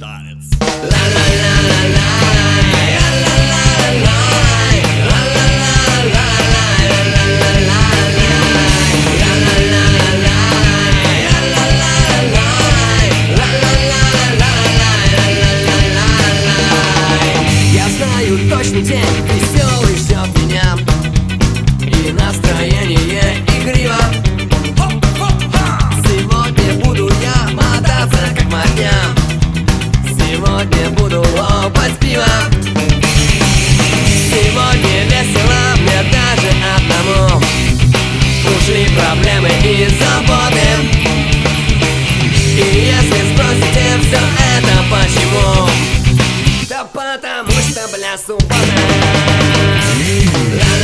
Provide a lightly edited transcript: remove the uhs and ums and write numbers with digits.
танец. Я знаю точно день, веселый ждет меня, и настроение игриво. Сегодня буду я мотаться как морня, сегодня буду лопать пиво. Сегодня весело мне даже одному, ушли проблемы и заботы. И если спросите, все это почему? Да потому что, бля, суббота.